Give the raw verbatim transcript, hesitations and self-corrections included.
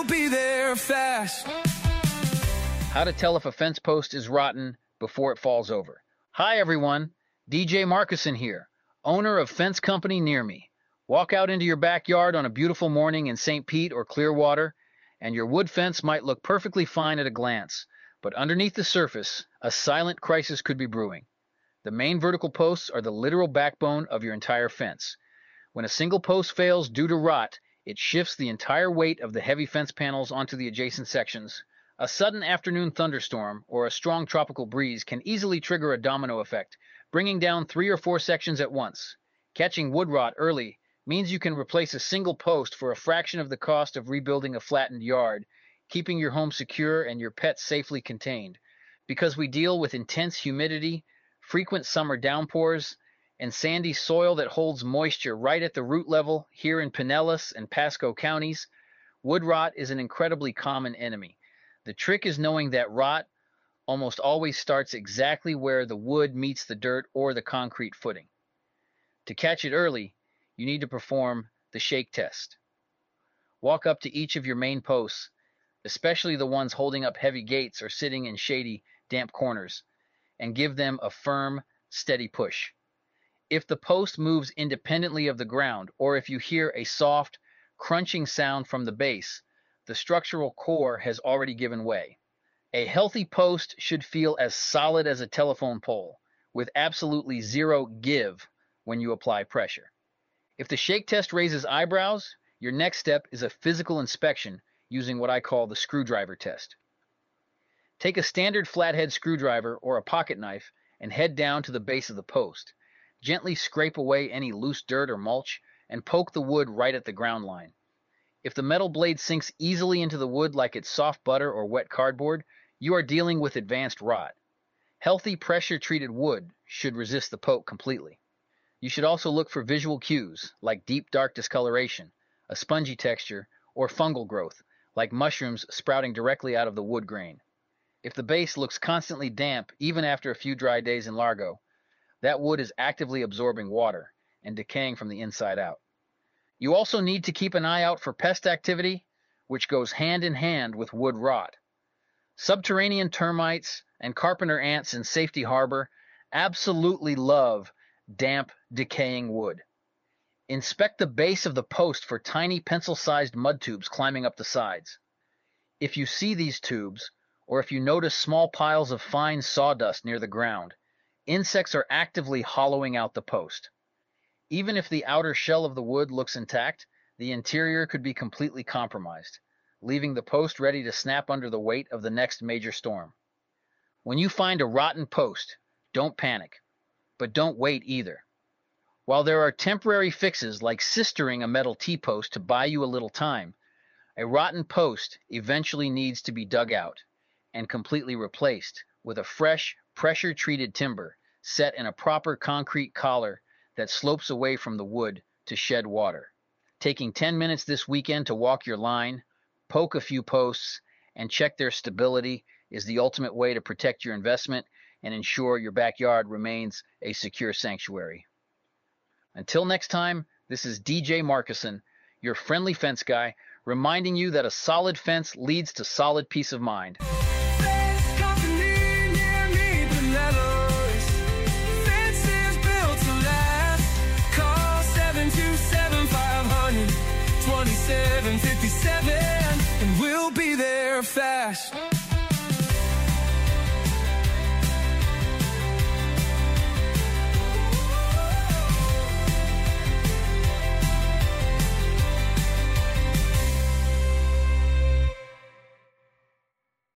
be there fast. How to tell if a fence post is rotten before it falls over. Hi everyone, D J Marcuson here, owner of Fence Company Near Me. Walk out into your backyard on a beautiful morning in Saint Pete or Clearwater, and your wood fence might look perfectly fine at a glance, but underneath the surface, a silent crisis could be brewing. The main vertical posts are the literal backbone of your entire fence. When a single post fails due to rot, it shifts the entire weight of the heavy fence panels onto the adjacent sections. A sudden afternoon thunderstorm or a strong tropical breeze can easily trigger a domino effect, bringing down three or four sections at once. Catching wood rot early means you can replace a single post for a fraction of the cost of rebuilding a flattened yard, keeping your home secure and your pets safely contained. Because we deal with intense humidity, frequent summer downpours, and sandy soil that holds moisture right at the root level here in Pinellas and Pasco counties, wood rot is an incredibly common enemy. The trick is knowing that rot almost always starts exactly where the wood meets the dirt or the concrete footing. To catch it early, you need to perform the shake test. Walk up to each of your main posts, especially the ones holding up heavy gates or sitting in shady, damp corners, and give them a firm, steady push. If the post moves independently of the ground, or if you hear a soft, crunching sound from the base, the structural core has already given way. A healthy post should feel as solid as a telephone pole, with absolutely zero give when you apply pressure. If the shake test raises eyebrows, your next step is a physical inspection using what I call the screwdriver test. Take a standard flathead screwdriver or a pocket knife and head down to the base of the post. Gently scrape away any loose dirt or mulch and poke the wood right at the ground line. If the metal blade sinks easily into the wood like it's soft butter or wet cardboard, you are dealing with advanced rot. Healthy pressure-treated wood should resist the poke completely. You should also look for visual cues like deep dark discoloration, a spongy texture, or fungal growth like mushrooms sprouting directly out of the wood grain. If the base looks constantly damp even after a few dry days in Largo, that wood is actively absorbing water and decaying from the inside out. You also need to keep an eye out for pest activity, which goes hand in hand with wood rot. Subterranean termites and carpenter ants in Safety Harbor absolutely love damp, decaying wood. Inspect the base of the post for tiny pencil-sized mud tubes climbing up the sides. If you see these tubes, or if you notice small piles of fine sawdust near the ground, insects are actively hollowing out the post. Even if the outer shell of the wood looks intact, the interior could be completely compromised, leaving the post ready to snap under the weight of the next major storm. When you find a rotten post, don't panic, but don't wait either. While there are temporary fixes like sistering a metal T-post to buy you a little time, a rotten post eventually needs to be dug out and completely replaced with a fresh, pressure-treated timber set in a proper concrete collar that slopes away from the wood to shed water. Taking ten minutes this weekend to walk your line, poke a few posts, and check their stability is the ultimate way to protect your investment and ensure your backyard remains a secure sanctuary. Until next time, this is D J Marcuson, your friendly fence guy, reminding you that a solid fence leads to solid peace of mind. twenty-seven fifty-seven, and we'll be there fast.